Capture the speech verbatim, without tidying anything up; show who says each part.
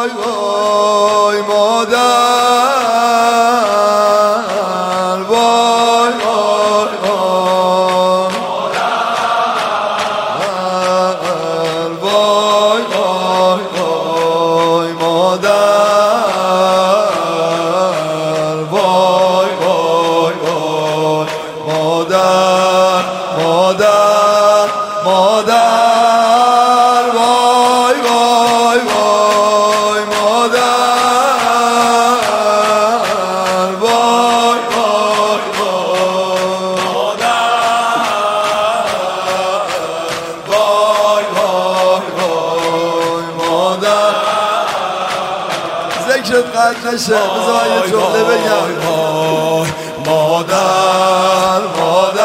Speaker 1: وای وای مادر وای وای وای وای وای وای مادر وای وای وای مادر مادر مادر وای وای وای مادر وای وای وای وای وای وای مادر ذکرت قطع نشه بذار یه جمله بگم مادر مادر